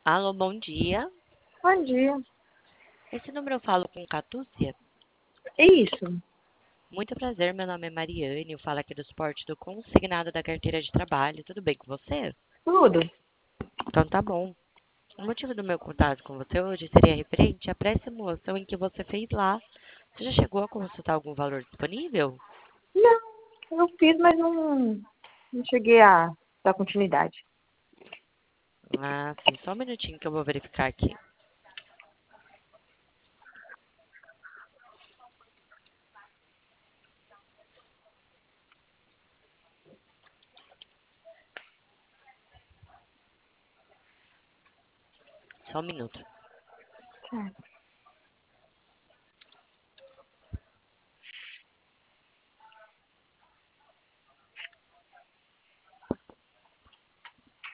Alô, bom dia. Bom dia. Esse número eu falo com Catúcia? É isso. Muito prazer, meu nome é Mariane. Eu falo aqui do suporte do consignado da carteira de trabalho. Tudo bem com você? Tudo. Então tá bom. O motivo do meu contato com você hoje seria referente à pré-simulação em que você fez lá. Você já chegou a consultar algum valor disponível? Não, eu fiz, mas não cheguei a dar continuidade. Ah, sim. Só um minutinho que eu vou verificar aqui. Só um minuto. Certo.